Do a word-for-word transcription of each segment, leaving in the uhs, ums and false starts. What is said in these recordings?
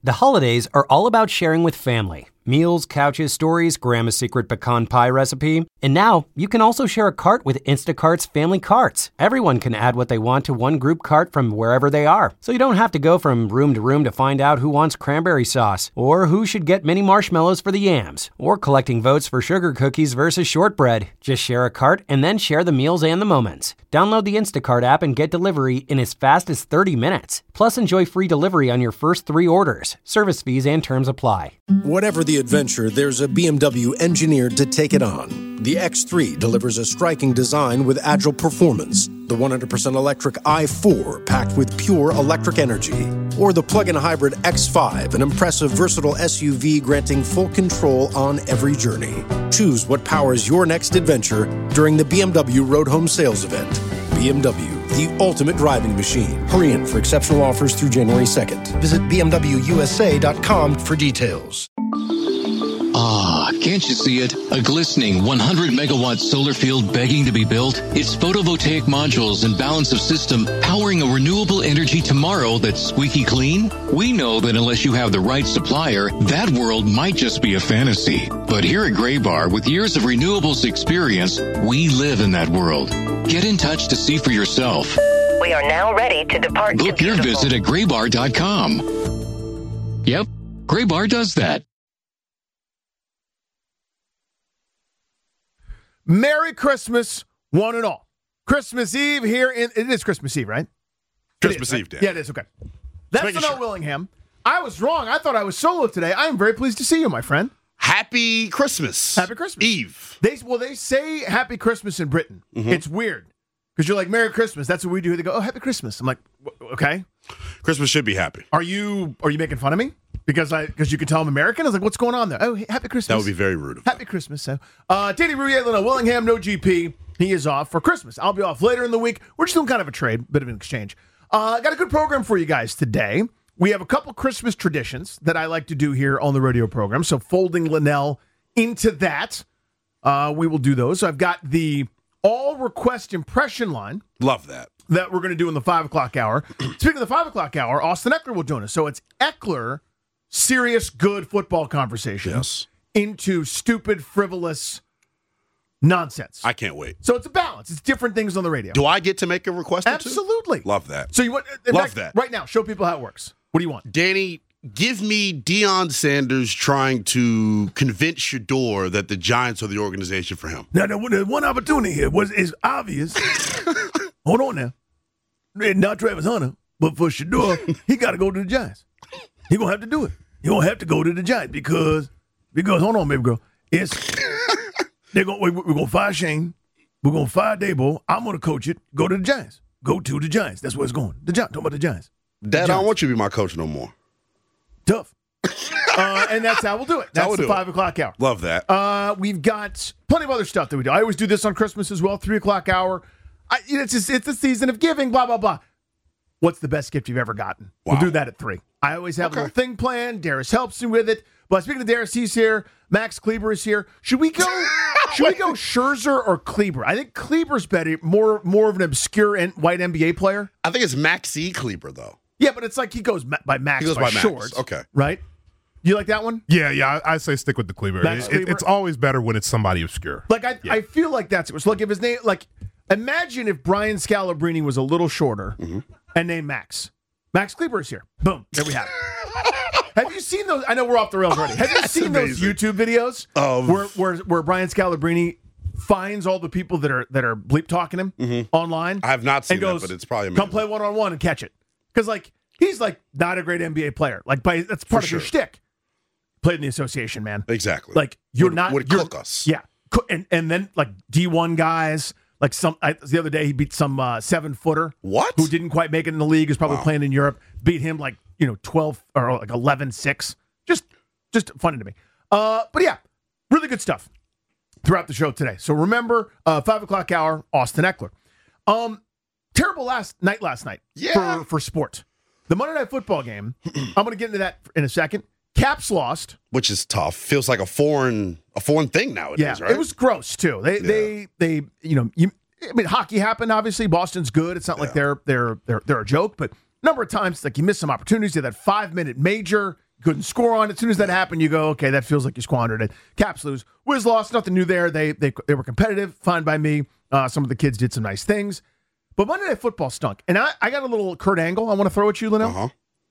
The holidays are all about sharing with family. Meals, couches, stories, Grandma's secret pecan pie recipe. And now, you can also share a cart with Instacart's Family Carts. Everyone can add what they want to one group cart from wherever they are. So you don't have to go from room to room to find out who wants cranberry sauce, or who should get mini marshmallows for the yams, or collecting votes for sugar cookies versus shortbread. Just share a cart and then share the meals and the moments. Download the Instacart app and get delivery in as fast as thirty minutes. Plus, enjoy free delivery on your first three orders. Service fees and terms apply. Whatever the adventure, there's a B M W engineered to take it on. The X three delivers a striking design with agile performance. The one hundred percent electric i four, packed with pure electric energy. Or the plug-in hybrid X five, an impressive, versatile S U V granting full control on every journey. Choose what powers your next adventure during the B M W Road Home Sales Event. B M W, the ultimate driving machine. Hurry in for exceptional offers through January second. Visit b m w u s a dot com for details. Ah, can't you see it? A glistening one hundred megawatt solar field begging to be built? Its photovoltaic modules and balance of system powering a renewable energy tomorrow that's squeaky clean? We know that unless you have the right supplier, that world might just be a fantasy. But here at Graybar, with years of renewables experience, we live in that world. Get in touch to see for yourself. We are now ready to depart. Book to your visit at graybar dot com. Yep, Graybar does that. Merry Christmas, one and all. Christmas Eve here in, it is Christmas Eve, right? Christmas is, Eve, right? Dan. Yeah, it is, okay. That's making Fennell sure. Willingham. I was wrong. I thought I was solo today. I am very pleased to see you, my friend. Happy Christmas. Happy Christmas. Eve. They Well, they say Happy Christmas in Britain. Mm-hmm. It's weird. Because you're like, Merry Christmas. That's what we do. They go, oh, Happy Christmas. I'm like, okay. Christmas should be happy. Are you Are you making fun of me? Because I because you can tell I'm American? I was like, what's going on there? Oh, Happy Christmas. That would be very rude of Happy Christmas. So, uh, Danny Rouillet, Willingham, no G P. He is off for Christmas. I'll be off later in the week. We're just doing kind of a trade, bit of an exchange. Uh, got a good program for you guys today. We have a couple Christmas traditions that I like to do here on the radio program. So folding Linnell into that, uh, we will do those. So I've got the all request impression line. Love that. That we're going to do in the five o'clock hour. Speaking of the five o'clock hour, Austin Eckler will join us. So it's Eckler, serious, good football conversation. Yes. Into stupid, frivolous nonsense. I can't wait. So it's a balance. It's different things on the radio. Do I get to make a request or two? Absolutely. Love that. So you want in Love fact, that. right now, show people how it works. What do you want? Danny, give me Deion Sanders trying to convince Shador that the Giants are the organization for him. Now, the one opportunity here was is obvious. Hold on now. Not Travis Hunter, but for Shador, he got to go to the Giants. He gonna have to do it. He gonna have to go to the Giants because because hold on, baby girl. It's they're gonna we, we're gonna fire Shane. We're gonna fire Dabo. I'm gonna coach it. Go to the Giants. Go to the Giants. That's where it's going. The Giants. Talk about the Giants. The Dad, I Giants. don't want you to be my coach no more. Tough. uh, and that's how we'll do it. That's we'll the do five it. o'clock hour. Love that. Uh, we've got plenty of other stuff that we do. I always do this on Christmas as well. Three o'clock hour. I, it's just it's the season of giving. Blah blah blah. What's the best gift you've ever gotten? Wow. We'll do that at three. I always have Okay. a little thing planned. Darius helps me with it. But speaking of Darius, he's here. Max Kleber is here. Should we go? should we go Scherzer or Kleber? I think Kleber's better. More more of an obscure and white N B A player. I think it's Maxie Kleber, though. Yeah, but it's like he goes ma- by Max He goes by, by Max. short. Okay. Right? You like that one? Yeah, yeah, I, I say stick with the Kleber. Max It- Kleber? it's always better when it's somebody obscure. Like I, Yeah. I feel like that's it. So look, if his name, like, imagine if Brian Scalabrine was a little shorter Mm-hmm. and named Max. Max Kleber is here. Boom. There we have it. Have you seen those? I know we're off the rails already. Have you That's seen amazing. those YouTube videos Of- where, where where Brian Scalabrine finds all the people that are that are bleep talking him online? Mm-hmm. I have not seen and goes, that, but it's probably come amazing. play one on one and catch it. Because like he's like not a great N B A player. Like by that's part For of your sure. shtick. Played in the association, man. Exactly. Like you're Would- not would you're- cook us. Yeah, Co- and and then like D one guys, like some I, the other day he beat some uh, seven footer What? who didn't quite make it in the league. Is probably Wow. playing in Europe. Beat him like you know twelve or like eleven six. Just just funny to me. Uh, but yeah, really good stuff throughout the show today. So remember, uh, five o'clock hour, Austin Eckler. Um, terrible last night last night Yeah. for for sport. The Monday Night Football game. I'm going to get into that in a second. Caps lost. Which is tough. Feels like a foreign a foreign thing nowadays, Yeah, right? it was gross too. They they they you know you. I mean, hockey happened. Obviously, Boston's good. It's not like they're they're they're they're a joke, but number of times like you miss some opportunities. You had that five minute major, couldn't score on it. As soon as that happened, you go, okay, that feels like you squandered it. Caps lose. Wiz lost. Nothing new there. They they they were competitive. Fine by me. Uh, some of the kids did some nice things. But Monday Night Football stunk. And I, I got a little Kurt Angle I want to throw at you, Linnell. Uh-huh.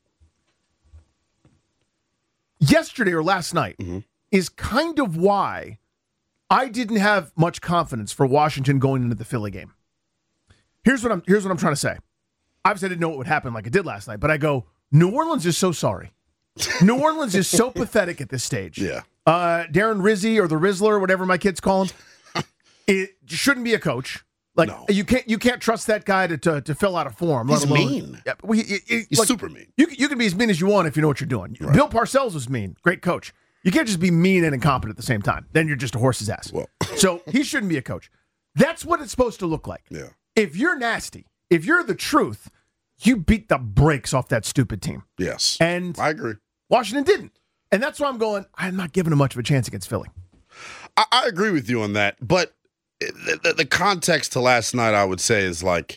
Yesterday or last night mm-hmm. is kind of why I didn't have much confidence for Washington going into the Philly game. Here's what I'm here's what I'm trying to say. Obviously, I didn't know what would happen like it did last night, but I go, New Orleans is so sorry. New Orleans is so pathetic at this stage. Yeah. Uh, Darren Rizzi or the Rizzler, whatever my kids call him, it shouldn't be a coach. Like no. you can't you can't trust that guy to to, to fill out a form. He's let alone, mean. Yeah, well, he, he, He's like, super mean. You you can be as mean as you want if you know what you're doing. Right. Bill Parcells was mean, great coach. You can't just be mean and incompetent at the same time. Then you're just a horse's ass. Well. So he shouldn't be a coach. That's what it's supposed to look like. Yeah. If you're nasty, if you're the truth, you beat the brakes off that stupid team. Yes. And I agree. Washington didn't. And that's why I'm going, I'm not giving him much of a chance against Philly. I, I agree with you on that. But the, the, the context to last night, I would say, is like,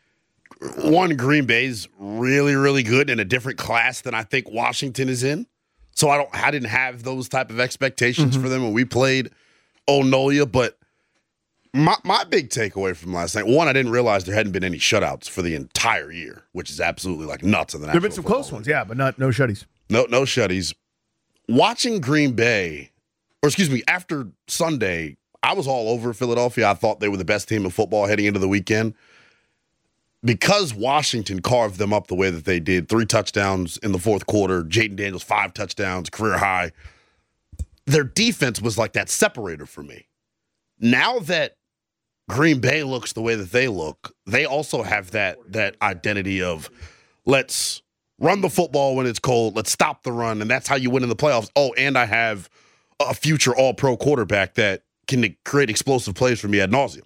one, Green Bay's really, really good in a different class than I think Washington is in. So I don't, I didn't have those type of expectations mm-hmm. for them when we played Onolia. But my my big takeaway from last night, one, I didn't realize there hadn't been any shutouts for the entire year, which is absolutely like nuts in the National There have been some close League. ones, yeah, but not no shutties. No, no shutties. Watching Green Bay, or excuse me, after Sunday, I was all over Philadelphia. I thought they were the best team in football heading into the weekend. Because Washington carved them up the way that they did, three touchdowns in the fourth quarter, Jaden Daniels, five touchdowns, career high. Their defense was like that separator for me. Now that Green Bay looks the way that they look, they also have that that identity of let's run the football when it's cold, let's stop the run, and that's how you win in the playoffs. Oh, and I have a future all-pro quarterback that can create explosive plays for me ad nauseum.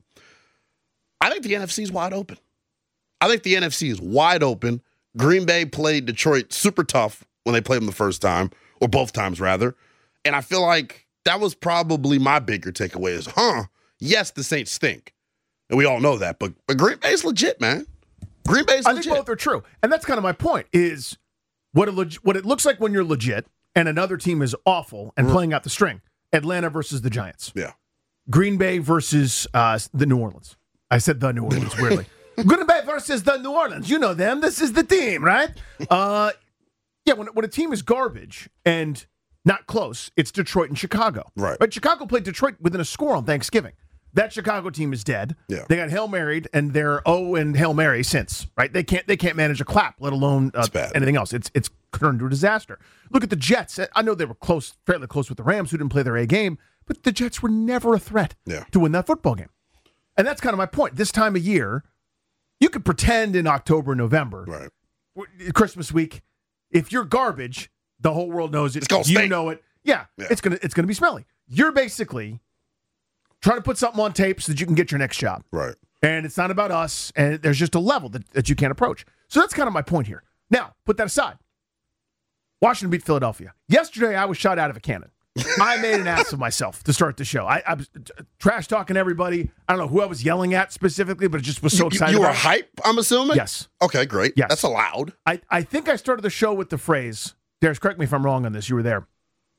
I think the N F C is wide open. I think the N F C is wide open. Green Bay played Detroit super tough when they played them the first time, or both times rather. And I feel like that was probably my bigger takeaway is, huh, yes, the Saints stink. And we all know that, but, but Green Bay's legit, man. Green Bay's legit. I think both are true. And that's kind of my point is what it, leg- what it looks like when you're legit and another team is awful and mm-hmm. playing out the string. Atlanta versus the Giants. Yeah. Green Bay versus uh, the New Orleans. I said the New Orleans, weirdly. Green Bay versus the New Orleans. You know them. This is the team, right? Uh, yeah, when, when a team is garbage and not close, it's Detroit and Chicago. Right. But Chicago played Detroit within a score on Thanksgiving. That Chicago team is dead. Yeah. They got Hail Married, and they're oh and Hail Mary since, right? They can't they can't manage a clap, let alone uh, anything else. It's it's turned into a disaster. Look at the Jets. I know they were close, fairly close with the Rams, who didn't play their A game, but the Jets were never a threat yeah. to win that football game. And that's kind of my point. This time of year, you could pretend in October, November, right. Christmas week, if you're garbage, the whole world knows it. It's gonna you stink. know it. Yeah, yeah, it's gonna it's gonna be smelly. You're basically trying to put something on tape so that you can get your next job. Right. And it's not about us, and there's just a level that, that you can't approach. So that's kind of my point here. Now, put that aside. Washington beat Philadelphia. Yesterday, I was shot out of a cannon. I made an ass of myself to start the show. I, I was trash talking everybody. I don't know who I was yelling at specifically, but it just was so you, excited. You were about hype, I'm assuming? Yes. Okay, great. Yes. That's allowed. I, I think I started the show with the phrase, Darius, correct me if I'm wrong on this, you were there.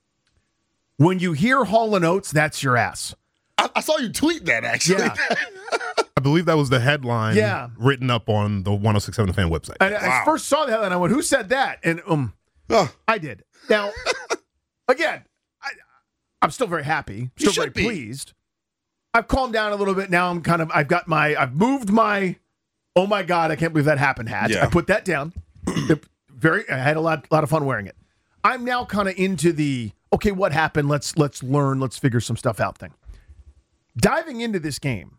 When you hear Hall and Oates, that's your ass. I, I saw you tweet that, actually. Yeah. I believe that was the headline yeah. written up on the one oh six point seven The Fan website. And wow. I first saw the headline, I went, who said that? And um, oh. I did. Now, again, I, I'm still very happy, still very be. pleased. I've calmed down a little bit. Now I'm kind of, I've got my, I've moved my, oh my God, I can't believe that happened hat. Yeah. I put that down. very, I had a lot, lot of fun wearing it. I'm now kind of into the, okay, what happened? Let's, let's learn, let's figure some stuff out thing. Diving into this game,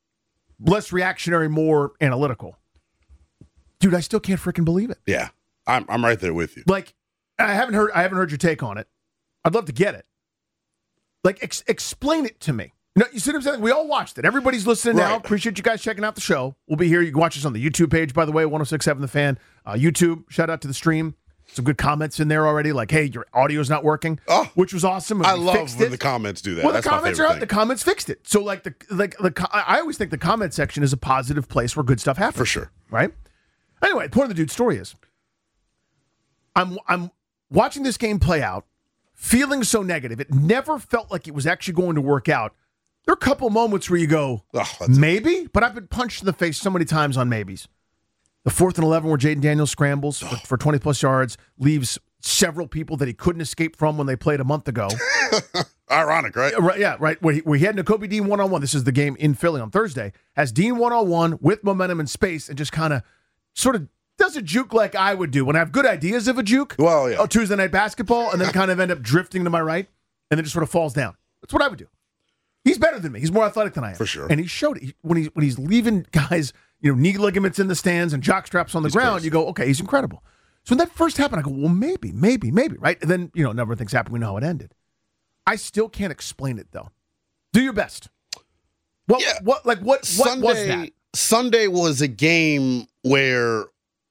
less reactionary, more analytical. Dude, I still can't freaking believe it. Yeah, I'm I'm right there with you. Like, I haven't heard I haven't heard your take on it. I'd love to get it. Like, ex- explain it to me. You know, you see what I'm saying? We all watched it. Everybody's listening right. now. Appreciate you guys checking out the show. We'll be here. You can watch us on the YouTube page, by the way, one oh six point seven The Fan. Uh, YouTube, shout out to the stream. Some good comments in there already, like, hey, your audio's not working, oh, which was awesome. I love when it. the comments do that. Well, That's the comments my are out. thing. The comments fixed it. So, like, the like the I always think the comment section is a positive place where good stuff happens. For sure. Right? Anyway, the point of the dude's story is, I'm I'm watching this game play out, feeling so negative, it never felt like it was actually going to work out. There are a couple moments where you go, oh, maybe, but I've been punched in the face so many times on maybes. The fourth and eleven where Jaden Daniels scrambles for, for twenty-plus yards, leaves several people that he couldn't escape from when they played a month ago. Ironic, right? Right, yeah, right. Where he, where he had Nakobe Dean one-on-one. This is the game in Philly on Thursday. Has Dean one-on-one with momentum and space and just kind of sort of does a juke like I would do when I have good ideas of a juke. Well, yeah. Oh, Tuesday night basketball, and then kind of end up drifting to my right, and then just sort of falls down. That's what I would do. He's better than me. He's more athletic than I am. For sure. And he showed it. When he's, when he's leaving guys, you know, knee ligaments in the stands and jock straps on the he's ground, crazy. You go, okay, he's incredible. So when that first happened, I go, well, maybe, maybe, maybe, right? And then, you know, a number of things happened. We know how it ended. I still can't explain it, though. Do your best. What, yeah. what, like, what, what Sunday, was that? Sunday was a game where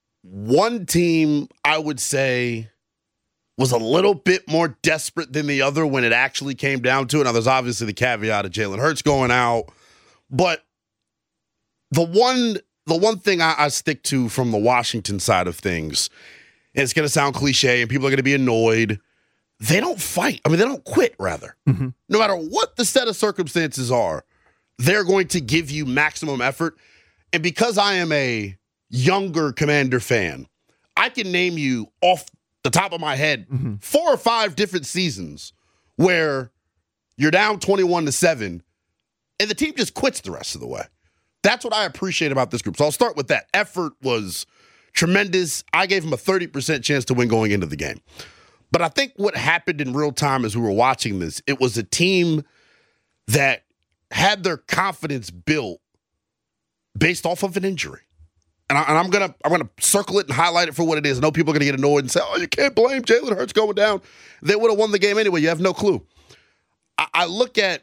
one team, I would say, was a little bit more desperate than the other when it actually came down to it. Now, there's obviously the caveat of Jalen Hurts going out, but the one the one thing I, I stick to from the Washington side of things, and it's going to sound cliche and people are going to be annoyed, they don't fight. I mean, they don't quit, rather. Mm-hmm. No matter what the set of circumstances are, they're going to give you maximum effort. And because I am a younger Commander fan, I can name you off the top of my head mm-hmm. four or five different seasons where you're down twenty-one to seven and the team just quits the rest of the way. That's what I appreciate about this group. So I'll start with that. Effort was tremendous. I gave them a thirty percent chance to win going into the game. But I think what happened in real time as we were watching this, it was a team that had their confidence built based off of an injury. And, I, and I'm gonna I'm gonna circle it and highlight it for what it is. I know people are gonna get annoyed and say, "Oh, you can't blame Jalen Hurts going down. They would have won the game anyway." You have no clue. I, I look at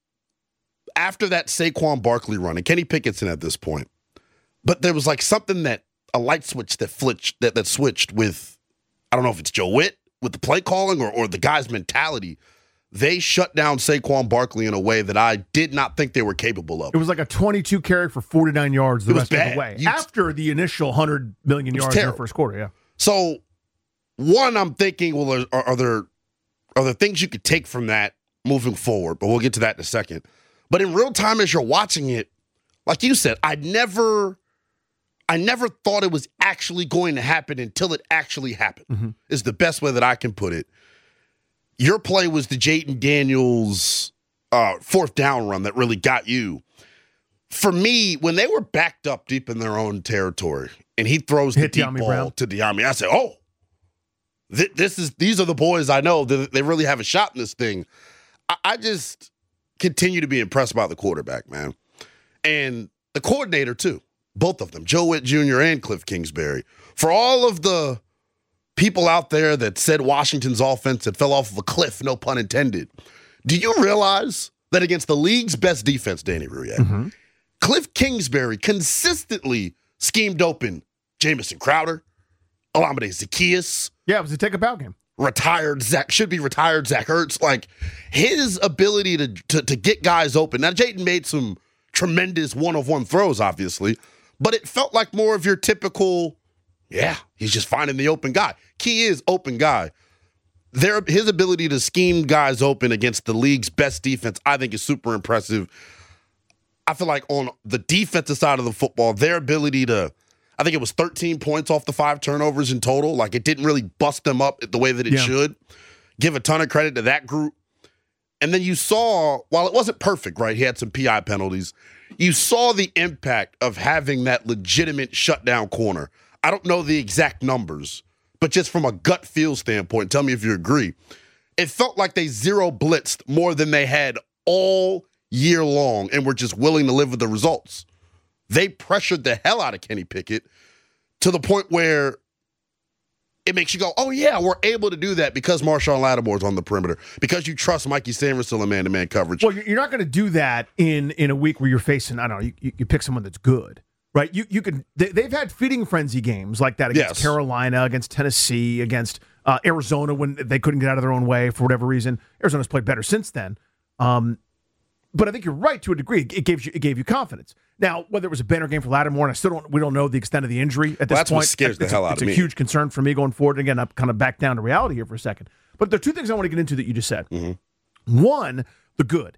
after that Saquon Barkley run, and Kenny Pickett's in at this point, but there was like something that a light switch that flipped that that switched with. I don't know if it's Joe Witt with the play calling or or the guy's mentality. They shut down Saquon Barkley in a way that I did not think they were capable of. It was like a twenty-two carry for forty-nine yards the it rest bad. of the way. You, After the initial one hundred million yards in the first quarter, yeah. So, one, I'm thinking, well, are, are there are there things you could take from that moving forward? But we'll get to that in a second. But in real time, as you're watching it, like you said, I never, I never thought it was actually going to happen until it actually happened, mm-hmm. is the best way that I can put it. Your play was the Jaden Daniels uh, fourth down run that really got you. For me, when they were backed up deep in their own territory and he throws Hit the deep De'Ami ball Brown. to De'Ami, I said, oh, th- this is these are the boys I know. They, they really have a shot in this thing. I, I just continue to be impressed by the quarterback, man. And the coordinator, too. Both of them, Joe Witt Junior and Cliff Kingsbury. For all of the people out there that said Washington's offense had fell off of a cliff, no pun intended. Do you realize that against the league's best defense, Danny Rouillet, mm-hmm. Cliff Kingsbury consistently schemed open Jamison Crowder, Olamide Zaccheaus. Yeah, it was a take-a-bow game. Retired Zach, should be retired Zach Ertz. Like, his ability to, to, to get guys open. Now, Jaden made some tremendous one-of-one throws, obviously, but it felt like more of your typical, yeah, he's just finding the open guy. Key is open guy. Their, his ability to scheme guys open against the league's best defense, I think, is super impressive. I feel like on the defensive side of the football, their ability to, I think it was thirteen points off the five turnovers in total. Like, it didn't really bust them up the way that it yeah. should. Give a ton of credit to that group. And then you saw, while it wasn't perfect, right, he had some P I penalties, you saw the impact of having that legitimate shutdown corner. I don't know the exact numbers, but just from a gut feel standpoint, tell me if you agree, it felt like they zero blitzed more than they had all year long and were just willing to live with the results. They pressured the hell out of Kenny Pickett to the point where it makes you go, oh, yeah, we're able to do that because Marshawn Lattimore's on the perimeter, because you trust Mikey Sainristil in man-to-man coverage. Well, you're not going to do that in, in a week where you're facing, I don't know, you, you pick someone that's good. Right, you you can. They, they've had feeding frenzy games like that against yes. Carolina, against Tennessee, against uh, Arizona when they couldn't get out of their own way for whatever reason. Arizona's played better since then. Um, but I think you're right to a degree. It gave you it gave you confidence. Now, whether it was a banner game for Lattimore, and I still don't we don't know the extent of the injury at this well, that's point. What scares the it's hell a, out it's of a me. huge concern for me going forward. And again, I'm kind of back down to reality here for a second. But there are two things I want to get into that you just said. Mm-hmm. One, the good.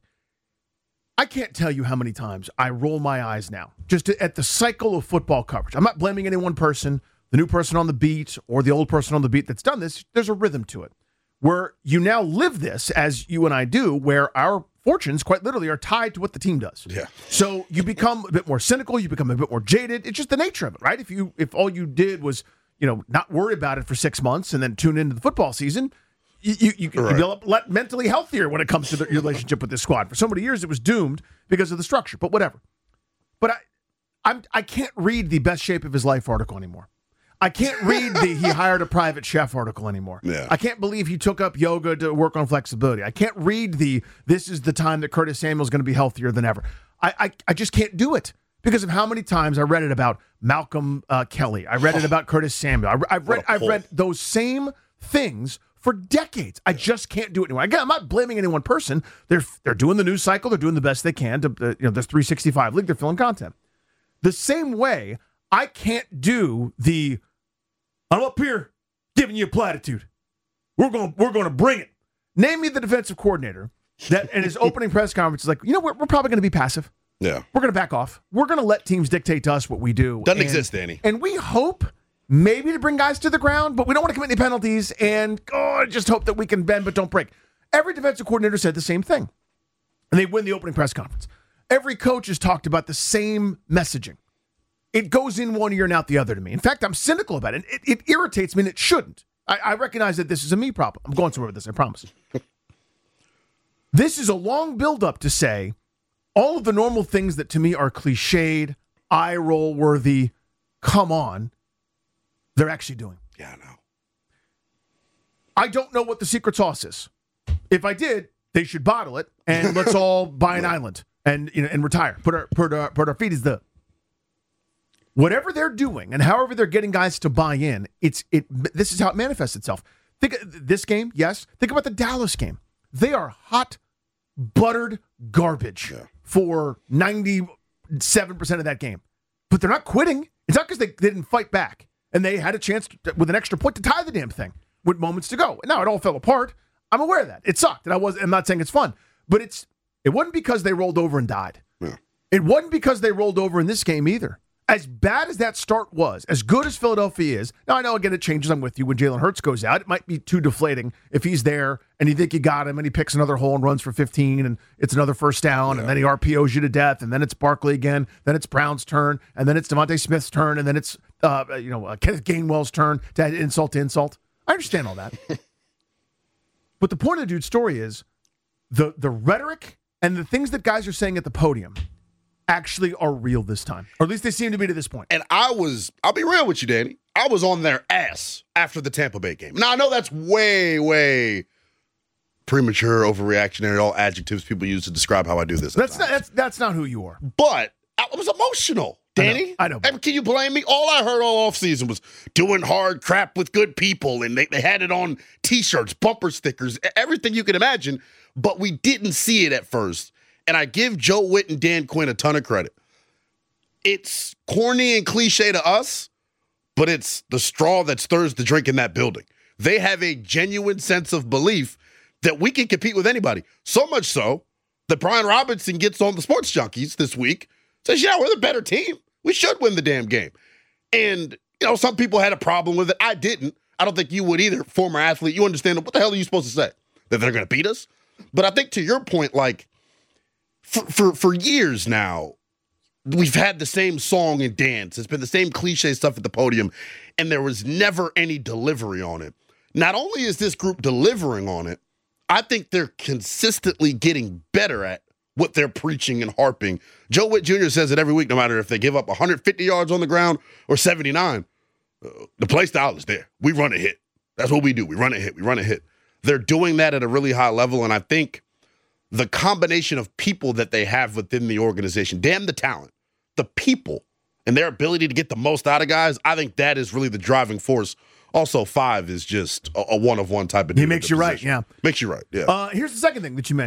I can't tell you how many times I roll my eyes now just at the cycle of football coverage. I'm not blaming any one person, the new person on the beat or the old person on the beat that's done this. There's a rhythm to it where you now live this as you and I do, where our fortunes quite literally are tied to what the team does. Yeah. So you become a bit more cynical. You become a bit more jaded. It's just the nature of it, right? If you if all you did was, you know, not worry about it for six months and then tune into the football season, You you, you, right. you develop let mentally healthier when it comes to the, your relationship with this squad. For so many years, it was doomed because of the structure. But whatever. But I, I'm I can't read the best shape of his life article anymore. I can't read the he hired a private chef article anymore. Yeah. I can't believe he took up yoga to work on flexibility. I can't read the this is the time that Curtis Samuel's going to be healthier than ever. I, I I just can't do it because of how many times I read it about Malcolm uh, Kelly. I read it about Curtis Samuel. I, I've read I've read those same things for decades. I just can't do it anymore. Again, I'm not blaming any one person. They're they're doing the news cycle. They're doing the best they can to uh, you know this three sixty-five league. They're filling content. The same way I can't do the I'm up here giving you a platitude. We're going we're going to bring it. Name me the defensive coordinator that in his opening press conference is like, you know, we're, we're probably going to be passive. Yeah, we're going to back off. We're going to let teams dictate to us what we do. Doesn't and, exist, Danny. And we hope. Maybe to bring guys to the ground, but we don't want to commit any penalties, and oh, I just hope that we can bend but don't break. Every defensive coordinator said the same thing, and they win the opening press conference. Every coach has talked about the same messaging. It goes in one ear and out the other to me. In fact, I'm cynical about it. It, it irritates me, and it shouldn't. I, I recognize that this is a me problem. I'm going somewhere with this, I promise. This is a long buildup to say all of the normal things that to me are cliched, eye-roll worthy, come on, they're actually doing. Yeah, I know. I don't know what the secret sauce is. If I did, they should bottle it and let's all buy an island and you know and retire. Put our put our put our feet as the whatever they're doing and however they're getting guys to buy in. It's it. This is how it manifests itself. Think of this game, yes. Think about the Dallas game. They are hot, buttered garbage yeah. for ninety-seven percent of that game, but they're not quitting. It's not because they, they didn't fight back. And they had a chance to, with an extra point to tie the damn thing with moments to go. Now it all fell apart. I'm aware of that. It sucked. And I was, I'm not saying it's fun, but it's it wasn't because they rolled over and died. Yeah. It wasn't because they rolled over in this game either. As bad as that start was, as good as Philadelphia is, now I know again it changes. I'm with you. When Jalen Hurts goes out, it might be too deflating if he's there and you think you got him and he picks another hole and runs for fifteen and it's another first down yeah. and then he R P Os you to death and then it's Barkley again, then it's Brown's turn and then it's Devontae Smith's turn and then it's uh, you know uh, Kenneth Gainwell's turn to add insult to insult. I understand all that, but the point of the dude's story is the the rhetoric and the things that guys are saying at the podium actually are real this time. Or at least they seem to be to this point. And I was, I'll be real with you, Danny. I was on their ass after the Tampa Bay game. Now, I know that's way, way premature, overreactionary, all adjectives people use to describe how I do this. That's not, that's, that's not who you are. But I was emotional, Danny. I know. I know and can you blame me? All I heard all offseason was doing hard crap with good people, and they, they had it on T-shirts, bumper stickers, everything you can imagine, but we didn't see it at first. And I give Joe Witt and Dan Quinn a ton of credit. It's corny and cliche to us, but it's the straw that stirs the drink in that building. They have a genuine sense of belief that we can compete with anybody. So much so that Brian Robinson gets on the Sports Junkies this week, says, yeah, we're the better team. We should win the damn game. And, you know, some people had a problem with it. I didn't. I don't think you would either, former athlete. You understand, what the hell are you supposed to say? That they're going to beat us? But I think to your point, like, For, for for years now, we've had the same song and dance. It's been the same cliche stuff at the podium, and there was never any delivery on it. Not only is this group delivering on it, I think they're consistently getting better at what they're preaching and harping. Joe Witt Junior says it every week, no matter if they give up one hundred fifty yards on the ground or seventy-nine. Uh, the play style is there. We run a hit. That's what we do. We run a hit. We run a hit. They're doing that at a really high level, and I think the combination of people that they have within the organization, damn the talent, the people, and their ability to get the most out of guys, I think that is really the driving force. Also, Five is just a, a one-of-one type of dude. He makes you right, yeah. Makes you right, yeah. Uh, here's the second thing that you mentioned.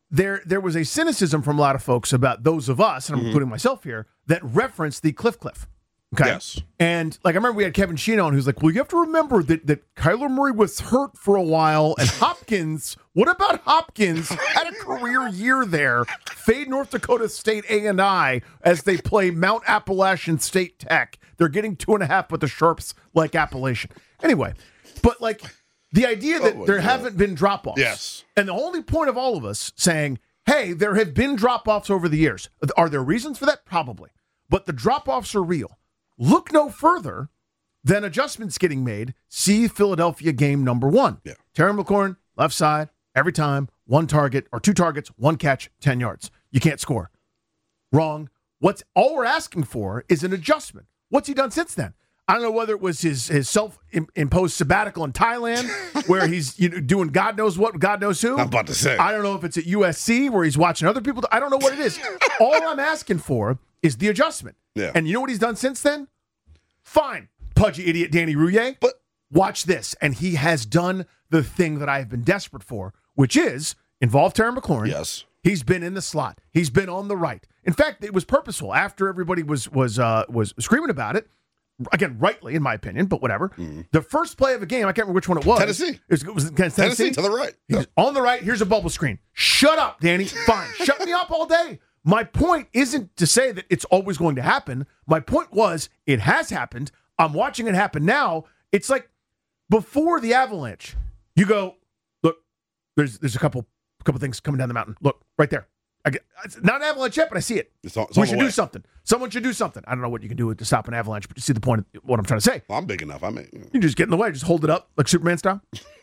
there there was a cynicism from a lot of folks about those of us, and I'm mm-hmm. including myself here, that referenced the Cliff Cliff. Okay. Yes. And like I remember we had Kevin Sheehan on who's like, well, you have to remember that, that Kyler Murray was hurt for a while, and Hopkins, what about Hopkins had a career year there, fade North Dakota State A and I as they play Mount Appalachian State Tech. They're getting two and a half, but the Sharps like Appalachian. Anyway, but like the idea that oh there God. haven't been drop-offs. Yes. And the only point of all of us saying, hey, there have been drop-offs over the years. Are there reasons for that? Probably. But the drop-offs are real. Look no further than adjustments getting made. See Philadelphia game number one. Yeah. Terry McLaurin, left side, every time, one target or two targets, one catch, ten yards. You can't score. Wrong. What's all we're asking for is an adjustment. What's he done since then? I don't know whether it was his his self-imposed sabbatical in Thailand where he's you know, doing God knows what, God knows who. I'm about to say. I don't know if it's at U S C where he's watching other people. I don't know what it is. All I'm asking for is the adjustment. Yeah. And you know what he's done since then? Fine, pudgy idiot Danny Rouillet. But watch this. And he has done the thing that I've been desperate for, which is involve Terry McLaurin. Yes. He's been in the slot. He's been on the right. In fact, it was purposeful. After everybody was was uh, was screaming about it, again, rightly, in my opinion, but whatever. Mm. The first play of the game, I can't remember which one it was. Tennessee. It was, it was Tennessee? Tennessee to the right. He's yeah. on the right. Here's a bubble screen. Shut up, Danny. Fine. Shut me up all day. My point isn't to say that it's always going to happen. My point was it has happened. I'm watching it happen now. It's like before the avalanche, you go, look, there's there's a couple couple things coming down the mountain. Look, right there. I get, it's not an avalanche yet, but I see it. It's on, it's we on should do something. Someone should do something. I don't know what you can do to stop an avalanche, but you see the point of what I'm trying to say. Well, I'm big enough. I mean, you, know. you just get in the way. Just hold it up like Superman style.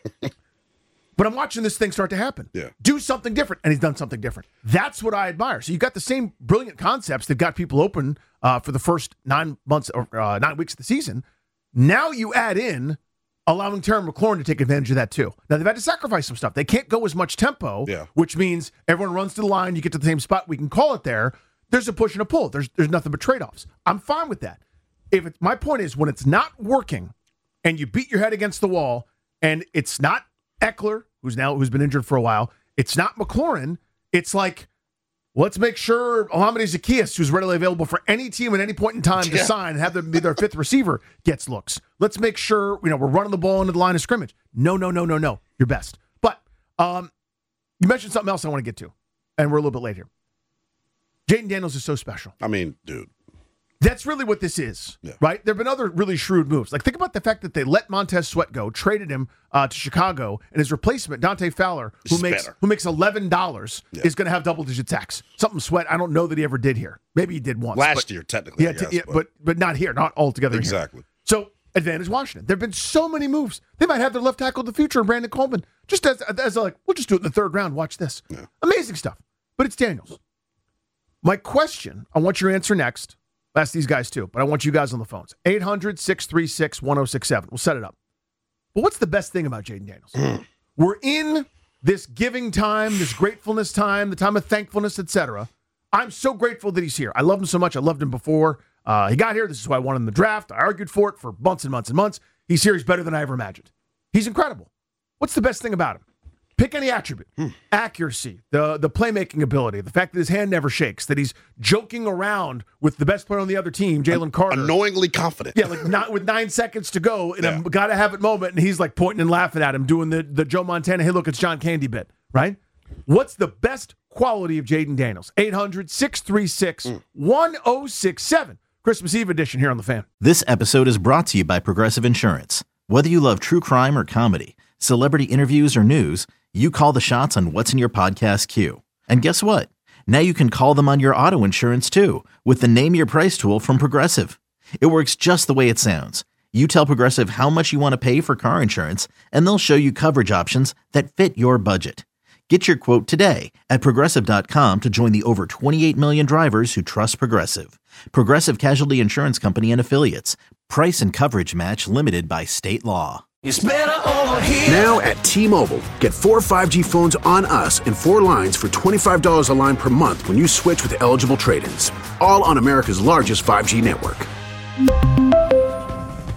But I'm watching this thing start to happen. Yeah. Do something different, and he's done something different. That's what I admire. So you got the same brilliant concepts that got people open uh, for the first nine months or uh, nine weeks of the season. Now you add in allowing Terry McLaurin to take advantage of that too. Now they've had to sacrifice some stuff. They can't go as much tempo, yeah. which means everyone runs to the line. You get to the same spot. We can call it there. There's a push and a pull. There's there's nothing but trade-offs. I'm fine with that. If it's, my point is when it's not working, and you beat your head against the wall, and it's not Eckler, who's now who's been injured for a while. It's not McLaurin. It's like, let's make sure Mohamed Zaccheaus, who's readily available for any team at any point in time to yeah. sign and have them be their fifth receiver, gets looks. Let's make sure you know we're running the ball into the line of scrimmage. No, no, no, no, no. You're best. But um, you mentioned something else I want to get to, and we're a little bit late here. Jayden Daniels is so special. I mean, dude. That's really what this is, yeah. right? There have been other really shrewd moves. Like, think about the fact that they let Montez Sweat go, traded him uh, to Chicago, and his replacement, Dante Fowler, who Spatter. makes who makes eleven dollars, yeah. is going to have double-digit sacks. Something Sweat, I don't know that he ever did here. Maybe he did once. Last but, year, technically. Yeah, guess, t- yeah but. but but not here, not altogether exactly. here. So, advantage Washington. There have been so many moves. They might have their left tackle of the future, Brandon Coleman, just as, as a, like, we'll just do it in the third round. Watch this. Yeah. Amazing stuff. But it's Daniels. My question, I want your answer next. I'll ask these guys too, but I want you guys on the phones. eight hundred, six three six, one oh six seven. We'll set it up. But what's the best thing about Jayden Daniels? Mm. We're in this giving time, this gratefulness time, the time of thankfulness, et cetera. I'm so grateful that he's here. I love him so much. I loved him before uh, he got here. This is why I wanted him in the draft. I argued for it for months and months and months. He's here. He's better than I ever imagined. He's incredible. What's the best thing about him? Pick any attribute. Hmm. Accuracy, the the playmaking ability, the fact that his hand never shakes, that he's joking around with the best player on the other team, Jalen Carter. Annoyingly confident. Yeah, like not with nine seconds to go in yeah. a gotta-have-it moment, and he's like pointing and laughing at him, doing the, the Joe Montana, hey, look, it's John Candy bit, right? What's the best quality of Jayden Daniels? eight hundred, six three six, one oh six seven. Christmas Eve edition here on The Fan. This episode is brought to you by Progressive Insurance. Whether you love true crime or comedy, celebrity interviews or news, you call the shots on what's in your podcast queue. And guess what? Now you can call them on your auto insurance too with the Name Your Price tool from Progressive. It works just the way it sounds. You tell Progressive how much you want to pay for car insurance, and they'll show you coverage options that fit your budget. Get your quote today at Progressive dot com to join the over twenty-eight million drivers who trust Progressive. Progressive Casualty Insurance Company and Affiliates. Price and coverage match limited by state law. It's better over here. Now at T-Mobile, get four five G phones on us and four lines for twenty-five dollars a line per month when you switch with eligible trade-ins. All on America's largest five G network.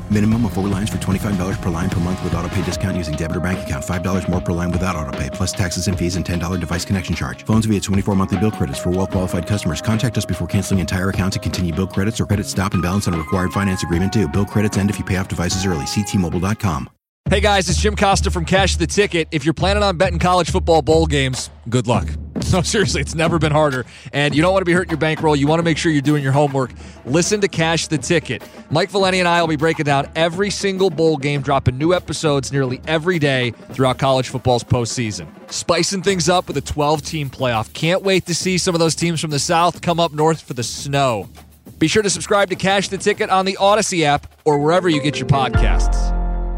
Minimum of four lines for twenty-five dollars per line per month with auto pay discount using debit or bank account. five dollars more per line without auto pay, plus taxes and fees and ten dollars device connection charge. Phones via twenty-four monthly bill credits for well-qualified customers. Contact us before canceling entire account to continue bill credits or credit stop and balance on a required finance agreement due. Bill credits end if you pay off devices early. See T Mobile dot com. Hey guys, it's Jim Costa from Cash the Ticket. If you're planning on betting college football bowl games, good luck. No, seriously, it's never been harder. And you don't want to be hurting your bankroll. You want to make sure you're doing your homework. Listen to Cash the Ticket. Mike Valeni and I will be breaking down every single bowl game, dropping new episodes nearly every day throughout college football's postseason. Spicing things up with a twelve-team playoff. Can't wait to see some of those teams from the South come up north for the snow. Be sure to subscribe to Cash the Ticket on the Odyssey app or wherever you get your podcasts.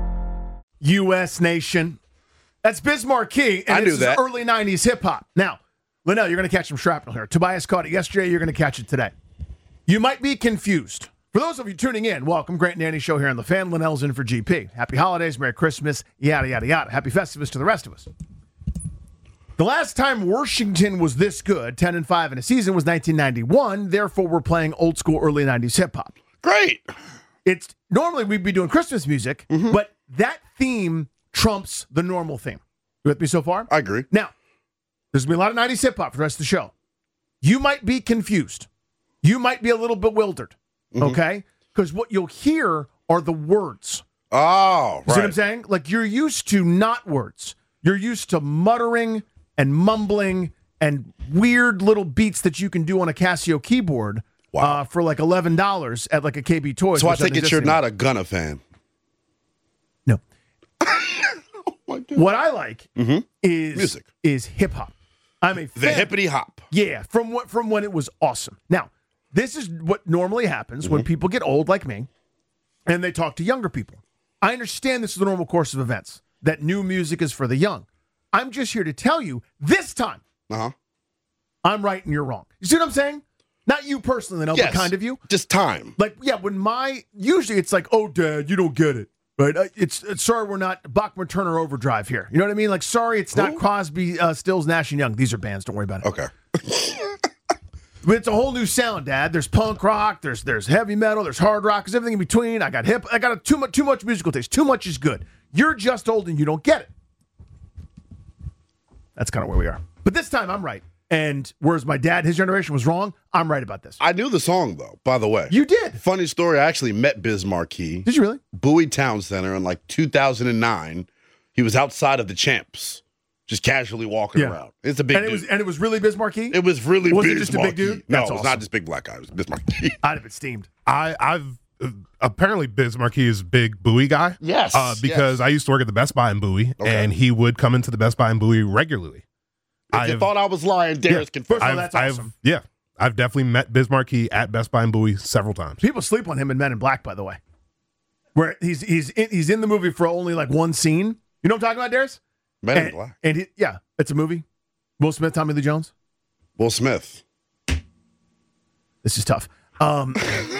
U S Nation. That's Biz Markie, and I knew it's that. early nineties hip-hop. Now, Linnell, you're going to catch some shrapnel here. Tobias caught it yesterday. You're going to catch it today. You might be confused. For those of you tuning in, welcome. Grant and Danny Show here on The Fan. Linnell's in for G P. Happy holidays, Merry Christmas, yada, yada, yada. Happy Festivus to the rest of us. The last time Washington was this good, ten and five in a season, was nineteen ninety-one. Therefore, we're playing old school early nineties hip-hop. Great. It's normally we'd be doing Christmas music, mm-hmm. but that theme trumps the normal theme. You with me so far? I agree. Now, there's going to be a lot of nineties hip-hop for the rest of the show. You might be confused. You might be a little bewildered, mm-hmm. okay? Because what you'll hear are the words. Oh, right. You see what I'm saying? Like, you're used to not words. You're used to muttering and mumbling and weird little beats that you can do on a Casio keyboard. Wow. Uh, for like eleven dollars at like a K B Toys. So I take it you're not a Gunna fan. No. Oh my God. What I like mm-hmm. is music. Is hip hop. I'm a fan. The hippity hop. Yeah, from what from when it was awesome. Now, this is what normally happens mm-hmm. when people get old like me and they talk to younger people. I understand this is the normal course of events, that new music is for the young. I'm just here to tell you this time. Uh-huh. I'm right and you're wrong. You see what I'm saying? Not you personally, no, yes, but kind of you. Just time. Like, yeah, when my, usually it's like, oh, Dad, you don't get it, right? It's, it's sorry, we're not Bachman Turner Overdrive here. You know what I mean? Like, sorry, it's not Ooh. Crosby, uh, Stills, Nash and Young. These are bands. Don't worry about it. Okay. But it's a whole new sound, Dad. There's punk rock, there's there's heavy metal, there's hard rock, there's everything in between. I got hip, I got a, too much too much musical taste. Too much is good. You're just old and you don't get it. That's kind of where we are. But this time I'm right. And whereas my dad, his generation was wrong, I'm right about this. I knew the song, though, by the way. You did? Funny story, I actually met Biz Markie. Did you really? Bowie Town Center in like two thousand nine. He was outside of the Champs, just casually walking yeah. around. It's a big and dude. It was, and it was really Biz Markie? It was really was Biz it just Markie. a big dude? No, That's it was awesome. not just big black guy. It was Biz Markie. I'd have been steamed. I, I've uh, apparently Biz Markie is a big Bowie guy. Yes. Uh, because yes. I used to work at the Best Buy in Bowie, okay. and he would come into the Best Buy in Bowie regularly. If I've, you thought I was lying, Darius yeah, confirmed. First of all, that's I've, awesome. I've, yeah, I've definitely met Biz Markie at Best Buy in Bowie several times. People sleep on him in Men in Black, by the way. Where he's he's in, he's in the movie for only like one scene. You know what I'm talking about, Darius? Men and, in Black. And he, yeah, it's a movie. Will Smith, Tommy Lee Jones. Will Smith. This is tough. Um,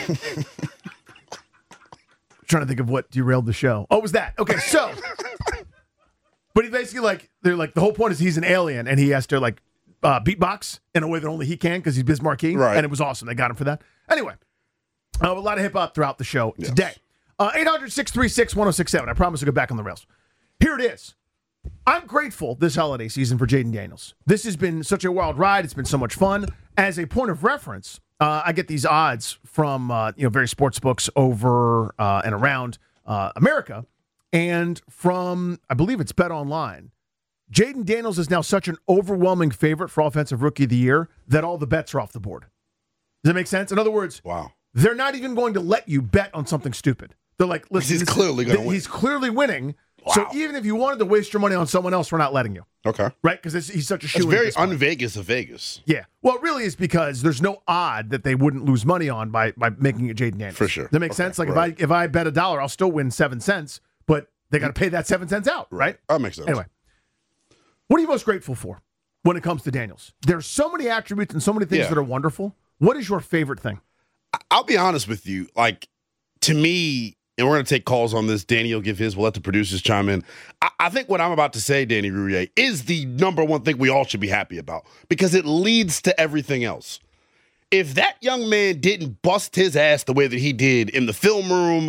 trying to think of what derailed the show. Oh, it was that? Okay, so. But he basically like they're like the whole point is he's an alien and he has to like uh, beatbox in a way that only he can because he's Biz Markie, right? And it was awesome. They got him for that. Anyway, uh, a lot of hip hop throughout the show yes. today. Uh, eight hundred, six three six, one oh six seven. I promise to go back on the rails. Here it is. I'm grateful this holiday season for Jayden Daniels. This has been such a wild ride. It's been so much fun. As a point of reference, uh, I get these odds from uh, you know various sports books over uh, and around uh, America. And from, I believe it's Bet Online, Jayden Daniels is now such an overwhelming favorite for Offensive Rookie of the Year that all the bets are off the board. Does that make sense? In other words, wow, they're not even going to let you bet on something stupid. They're like, listen, he's clearly going to win. He's clearly winning. Wow. So even if you wanted to waste your money on someone else, we're not letting you. Okay. Right? Because he's such a shoe. It's very un-Vegas of Vegas. Yeah. Well, it really is because there's no odd that they wouldn't lose money on by, by making it Jayden Daniels. For sure. Does that make okay, sense? Like right. if I if I bet a dollar, I'll still win seven cents, but they got to pay that seven cents out, right? That makes sense. Anyway, what are you most grateful for when it comes to Daniels? There's so many attributes and so many things yeah. that are wonderful. What is your favorite thing? I'll be honest with you. Like, to me, and we're going to take calls on this. Danny will give his. We'll let the producers chime in. I, I think what I'm about to say, Danny Rouhier, is the number one thing we all should be happy about because it leads to everything else. If that young man didn't bust his ass the way that he did in the film room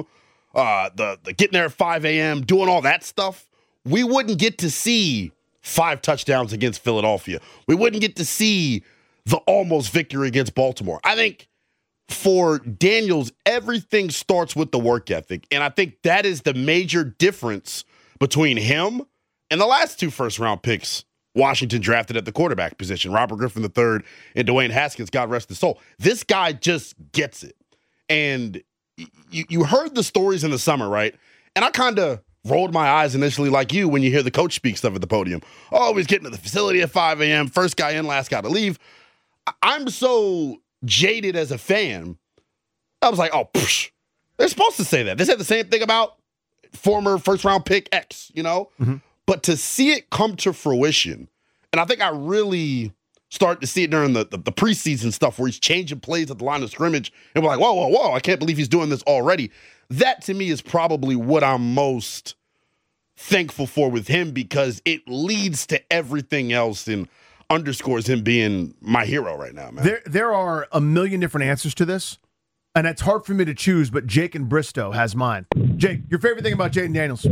uh, the, the getting there at five a.m., doing all that stuff, we wouldn't get to see five touchdowns against Philadelphia. We wouldn't get to see the almost victory against Baltimore. I think for Daniels, everything starts with the work ethic. And I think that is the major difference between him and the last two first-round picks Washington drafted at the quarterback position, Robert Griffin the third and Dwayne Haskins, God rest his soul. This guy just gets it. And you, you heard the stories in the summer, right? And I kind of rolled my eyes initially like you when you hear the coach speak stuff at the podium. Oh, he's getting to the facility at five a.m., first guy in, last guy to leave. I'm so jaded as a fan. I was like, oh, psh, they're supposed to say that. They said the same thing about former first-round pick X, you know? Mm-hmm. But to see it come to fruition, and I think I really started to see it during the, the, the preseason stuff where he's changing plays at the line of scrimmage, and we're like, whoa, whoa, whoa, I can't believe he's doing this already. That, to me, is probably what I'm most thankful for with him because it leads to everything else and underscores him being my hero right now, man. There, there are a million different answers to this, and it's hard for me to choose, but Jake in Bristow has mine. Jake, your favorite thing about Jayden Daniels?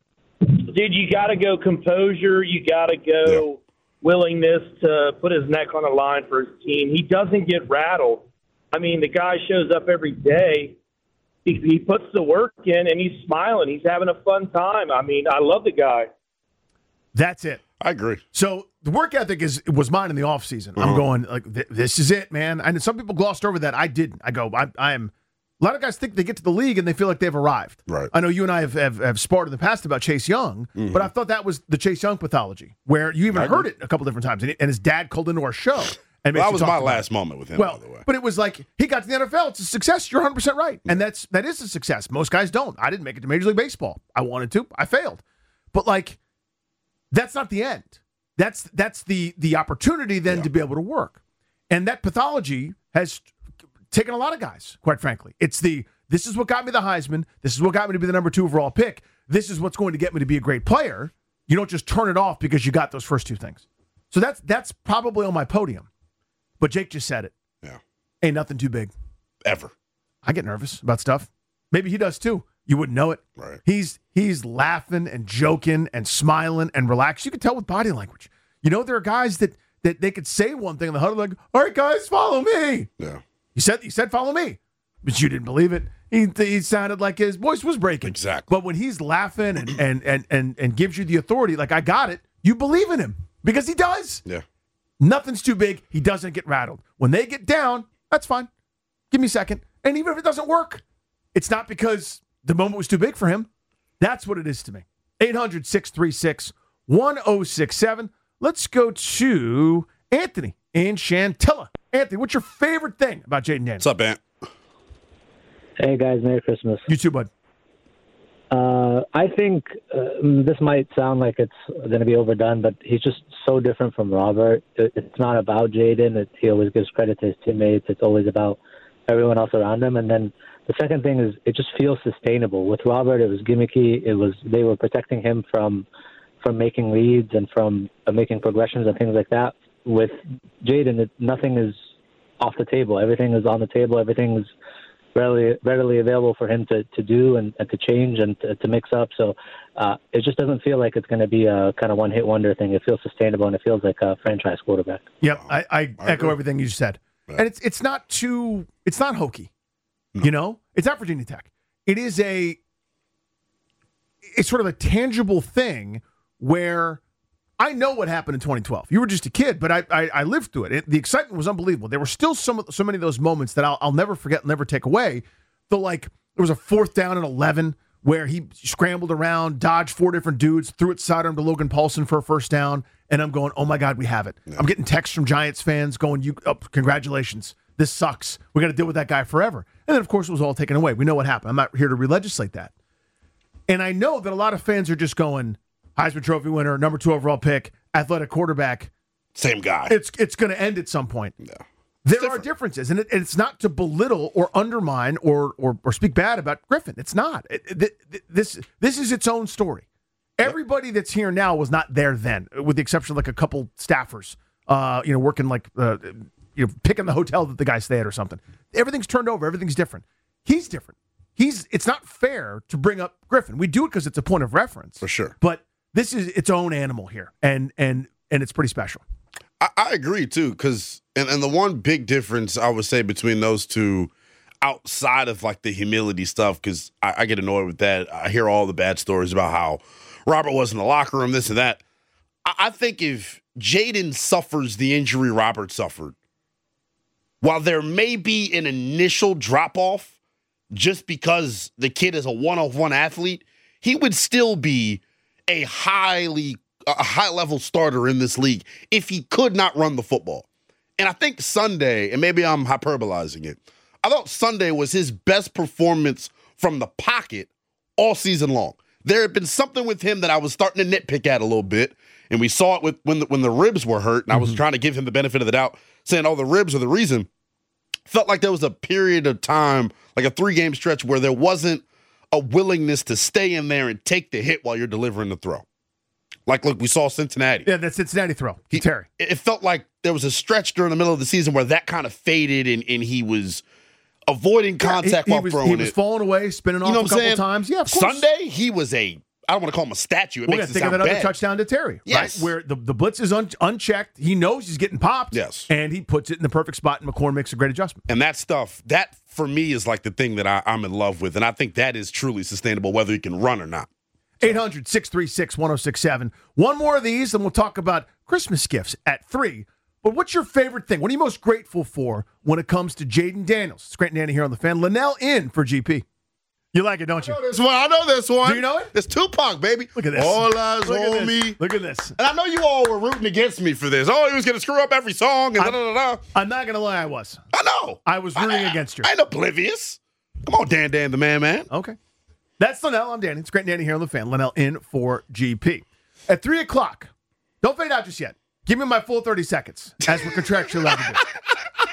Dude, you got to go composure. You got to go yeah. willingness to put his neck on the line for his team. He doesn't get rattled. I mean, the guy shows up every day. He, he puts the work in, and he's smiling. He's having a fun time. I mean, I love the guy. That's it. I agree. So the work ethic is was mine in the offseason. Uh-huh. I'm going, like, th- this is it, man. And some people glossed over that. I didn't. I go, I, I am – a lot of guys think they get to the league and they feel like they've arrived. Right. I know you and I have, have, have sparred in the past about Chase Young, mm-hmm. but I thought that was the Chase Young pathology, where you even I heard agree. it a couple different times, and, and his dad called into our show. And well, that was my last it. moment with him, well, by the way. But it was like, he got to the N F L. It's a success. You're one hundred percent right. And that's that is a success. Most guys don't. I didn't make it to Major League Baseball. I wanted to. I failed. But, like, that's not the end. That's that's the the opportunity then yeah. to be able to work. And that pathology has taken a lot of guys, quite frankly. It's the, this is what got me the Heisman. This is what got me to be the number two overall pick. This is what's going to get me to be a great player. You don't just turn it off because you got those first two things. So that's that's probably on my podium. But Jake just said it. Yeah. Ain't nothing too big. Ever. I get nervous about stuff. Maybe he does too. You wouldn't know it. Right. He's he's laughing and joking and smiling and relaxed. You can tell with body language. You know, there are guys that that they could say one thing in the huddle, like, all right, guys, follow me. Yeah. You said you said follow me. But you didn't believe it. He, he sounded like his voice was breaking. Exactly. But when he's laughing and, and and and and gives you the authority, like, I got it, you believe in him. Because he does. Yeah. Nothing's too big. He doesn't get rattled. When they get down, that's fine. Give me a second. And even if it doesn't work, it's not because the moment was too big for him. That's what it is to me. eight hundred, six three six, one oh six seven. Let's go to Anthony in Chantilly. Anthony, what's your favorite thing about Jayden Daniels? What's up, Ant? Hey, guys. Merry Christmas. You too, bud. Uh, I think uh, this might sound like it's going to be overdone, but he's just so different from Robert. It, it's not about Jayden. It, he always gives credit to his teammates. It's always about everyone else around him. And then the second thing is it just feels sustainable. With Robert, it was gimmicky. It was they were protecting him from from making leads and from uh, making progressions and things like that. With Jayden, it, nothing is off the table. Everything is on the table. Everything is readily readily available for him to, to do and, and to change and to, to mix up. So uh, it just doesn't feel like it's going to be a kind of one-hit wonder thing. It feels sustainable, and it feels like a franchise quarterback. Yep, I, I, I echo agree. everything you said. Yeah. And it's it's not too – it's not hokey, no. you know? It's not Virginia Tech. It is a – it's sort of a tangible thing where I know what happened in twenty twelve. You were just a kid, but I I, I lived through it. it. The excitement was unbelievable. There were still some so many of those moments that I'll, I'll never forget, never take away. The like there was a fourth down and eleven where he scrambled around, dodged four different dudes, threw it sidearm to Logan Paulson for a first down, and I'm going, oh my God, we have it. Yeah. I'm getting texts from Giants fans going, "You, oh, congratulations, this sucks. We got to deal with that guy forever." And then of course it was all taken away. We know what happened. I'm not here to re-legislate that. And I know that a lot of fans are just going, Heisman Trophy winner, number two overall pick, athletic quarterback. Same guy. It's it's going to end at some point. Yeah. There different. are differences, and, it, and it's not to belittle or undermine or or, or speak bad about Griffin. It's not. It, it, this this is its own story. Yep. Everybody that's here now was not there then, with the exception of like a couple staffers, uh, you know, working like, uh, you know, picking the hotel that the guy stayed at or something. Everything's turned over. Everything's different. He's different. he's it's not fair to bring up Griffin. We do it because it's a point of reference. For sure. But this is its own animal here, and and and it's pretty special. I, I agree, too, because and, and the one big difference I would say between those two, outside of like the humility stuff, because I, I get annoyed with that. I hear all the bad stories about how Robert was in the locker room, this and that. I, I think if Jaden suffers the injury Robert suffered, while there may be an initial drop-off just because the kid is a one-on-one athlete, he would still be a highly a high-level starter in this league if he could not run the football. And I think Sunday, and maybe I'm hyperbolizing it, I thought Sunday was his best performance from the pocket all season long. There had been something with him that I was starting to nitpick at a little bit, and we saw it with when the, when the ribs were hurt, and mm-hmm. I was trying to give him the benefit of the doubt, saying, oh, the ribs are the reason. Felt like there was a period of time, like a three-game stretch, where there wasn't a willingness to stay in there and take the hit while you're delivering the throw. Like, look, we saw Cincinnati. Yeah, that Cincinnati throw. He, Terry. It felt like there was a stretch during the middle of the season where that kind of faded, and, and he was avoiding contact yeah, he, while he was, throwing it. He was it. falling away, spinning off you know a couple saying? times. Yeah, of course. Sunday, he was a, I don't want to call him a statue. It well, makes yeah, it think sound of another bad. touchdown to Terry, yes. right? Where the, the blitz is un, unchecked. He knows he's getting popped. Yes. And he puts it in the perfect spot, and McCorn makes a great adjustment. And that stuff, that for me is like the thing that I, I'm in love with. And I think that is truly sustainable, whether he can run or not. eight hundred, six three six, one oh six seven. One more of these, and we'll talk about Christmas gifts at three. But what's your favorite thing? What are you most grateful for when it comes to Jaden Daniels? It's Grant and Danny here on The Fan. Linnell in for G P. You like it, don't you? I know this one. I know this one. Do you know it? It's Tupac, baby. Look at this. All eyes Look on at me. Look at this. And I know you all were rooting against me for this. Oh, he was going to screw up every song. And I'm, da, da, da, da. I'm not going to lie, I was. I know. I was rooting I, against you. I ain't oblivious. Come on, Dan Dan, the man, man. Okay. That's Linnell. I'm Danny. It's Grant and Danny here on The Fan. Linnell in for G P. At three o'clock, don't fade out just yet. Give me my full thirty seconds, as we're contractually allowed to do.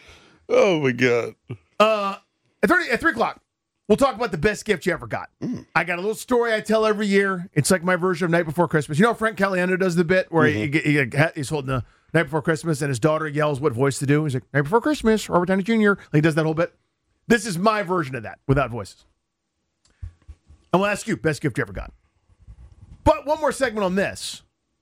Oh, my God. Uh, at, thirty, at three o'clock, we'll talk about the best gift you ever got. Mm. I got a little story I tell every year. It's like my version of Night Before Christmas. You know Frank Caliendo does the bit where mm-hmm. he, he, he's holding the Night Before Christmas and his daughter yells what voice to do. He's like, Night Before Christmas, Robert Downey Junior Like, he does that whole bit. This is my version of that without voices. And we'll ask you, best gift you ever got. But one more segment on this.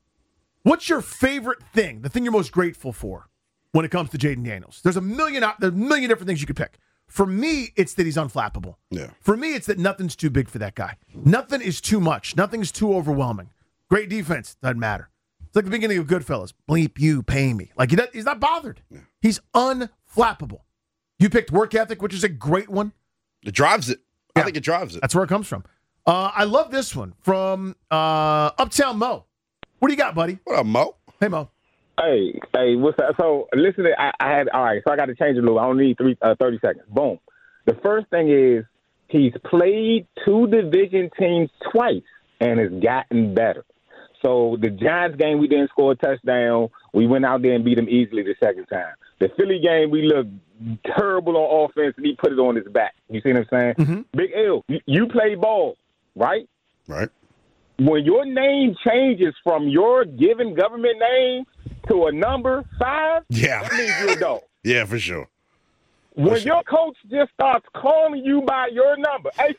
What's your favorite thing, the thing you're most grateful for when it comes to Jaden Daniels? There's a million there's a million different things you could pick. For me, it's that he's unflappable. Yeah. For me, it's that nothing's too big for that guy. Nothing is too much. Nothing's too overwhelming. Great defense, doesn't matter. It's like the beginning of Goodfellas. Bleep you, pay me. Like he does, he's not bothered. Yeah. He's unflappable. You picked work ethic, which is a great one. It drives it. Yeah. I think it drives it. That's where it comes from. Uh, I love this one from uh, Uptown Mo. What do you got, buddy? What up, Mo? Hey, Mo. Hey, hey, what's up? So, listen, I, I had, all right, so I got to change it a little. I don't need three, uh, thirty seconds. Boom. The first thing is he's played two division teams twice and has gotten better. So, the Giants game, we didn't score a touchdown. We went out there and beat them easily the second time. The Philly game, we looked terrible on offense, and he put it on his back. You see what I'm saying? Mm-hmm. Big L, you, you play ball, right? Right. When your name changes from your given government name to a number five, yeah. that means you're a dog. Yeah, for sure. For when sure. your coach just starts calling you by your number, hey,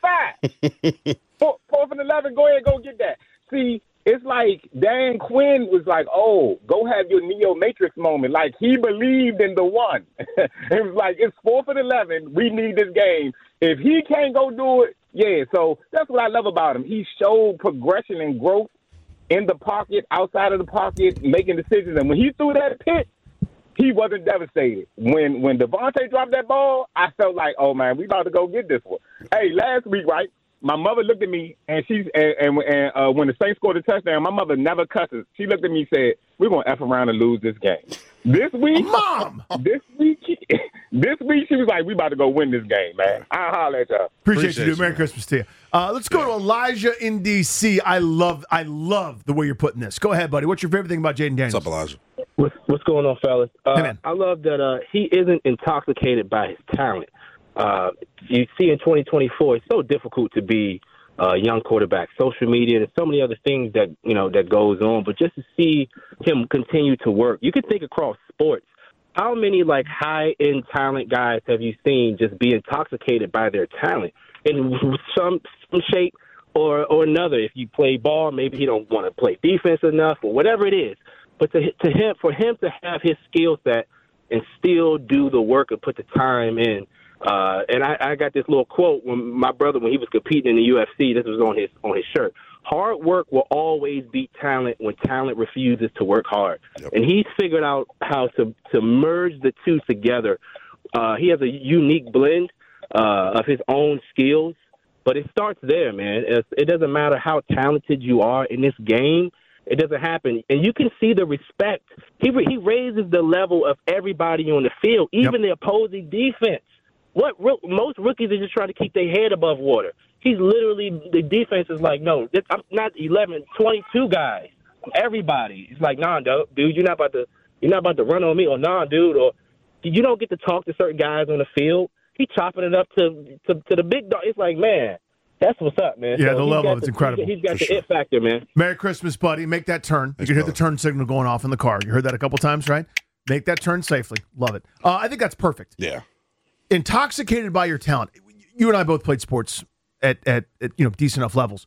five, four, fourth and eleven, go ahead, go get that. See, it's like Dan Quinn was like, oh, go have your Neo Matrix moment. Like, he believed in the one. It was like, it's fourth and eleven. We need this game. If he can't go do it, yeah. So that's what I love about him. He showed progression and growth in the pocket, outside of the pocket, making decisions. And when he threw that pitch, he wasn't devastated. When when Devontae dropped that ball, I felt like, oh, man, we about to go get this one. Hey, last week, right, my mother looked at me, and she's and, and, and uh, when the Saints scored a touchdown, my mother never cusses. She looked at me and said, we're going to F around and lose this game. This week, Mom! This week, this week, she was like, we about to go win this game, man. I'll holler at y'all. Appreciate, Appreciate you, dude. you, Merry man. Christmas to you. Uh, let's go to Elijah in D C. I love I love the way you're putting this. Go ahead, buddy. What's your favorite thing about Jaden Daniels? What's up, Elijah? What's, what's going on, fellas? Uh, Hey, man. I love that uh, he isn't intoxicated by his talent. Uh, you see, in twenty twenty-four, it's so difficult to be a young quarterback. Social media and so many other things that you know that goes on. But just to see him continue to work, you can think across sports. How many like high end talent guys have you seen just be intoxicated by their talent in some, some shape or or another. If you play ball, maybe he don't want to play defense enough or whatever it is. But to to him, for him to have his skill set and still do the work and put the time in. Uh, and I, I got this little quote when my brother, when he was competing in the U F C, this was on his on his shirt. Hard work will always beat talent when talent refuses to work hard. Yep. And he's figured out how to, to merge the two together. Uh, he has a unique blend uh, of his own skills, but it starts there, man. It's, it doesn't matter how talented you are in this game. It doesn't happen. And you can see the respect. He, he raises the level of everybody on the field, even yep. the opposing defense. What most rookies are just trying to keep their head above water. He's literally, the defense is like, no, this, I'm not eleven, twenty-two guys. Everybody. It's like, nah, dude, you're not about to, you're not about to run on me, or nah, dude, or you don't get to talk to certain guys on the field. He chopping it up to to, to the big dog. It's like, man, that's what's up, man. Yeah, so the level of it's the, incredible. He's got For the sure. it factor, man. Merry Christmas, buddy. Make that turn. Thanks, you can hear brother. the turn signal going off in the car. You heard that a couple times, right? Make that turn safely. Love it. Uh, I think that's perfect. Yeah. Intoxicated by your talent. You and I both played sports at, at, at you know decent enough levels.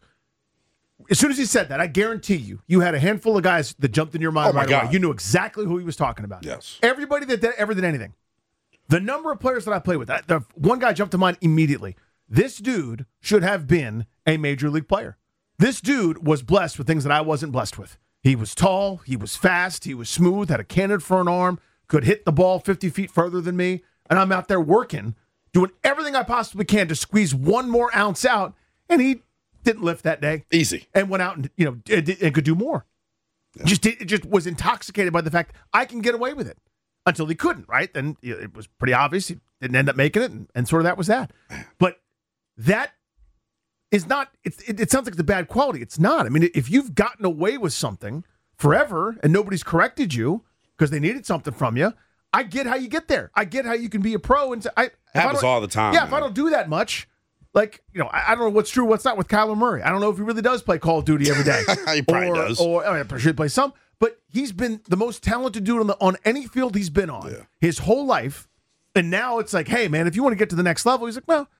As soon as he said that, I guarantee you, you had a handful of guys that jumped in your mind Oh, my right God. away. You knew exactly who he was talking about. Yes. Everybody that did, ever did anything. The number of players that I played with, I, the one guy jumped to mind immediately. This dude should have been a major league player. This dude was blessed with things that I wasn't blessed with. He was tall, he was fast, he was smooth, had a cannon for an arm, could hit the ball fifty feet further than me, and I'm out there working, doing everything I possibly can to squeeze one more ounce out, and he didn't lift that day. Easy. And went out and, you know, and, and could do more. Yeah. Just did, just was intoxicated by the fact I can get away with it. Until he couldn't, right? Then it was pretty obvious he didn't end up making it, and, and sort of that was that. But that is not, it's, it, it sounds like it's a bad quality. It's not. I mean, if you've gotten away with something forever and nobody's corrected you because they needed something from you, I get how you get there. I get how you can be a pro. And say, I, Happens I all the time. Yeah, man. if I don't do that much, like, you know, I, I don't know what's true, what's not with Kyler Murray. I don't know if he really does play Call of Duty every day. He probably or, does. Or, I mean, I'm sure he plays some. But he's been the most talented dude on the on any field he's been on Yeah. his whole life. And now it's like, hey, man, if you want to get to the next level, he's like, well,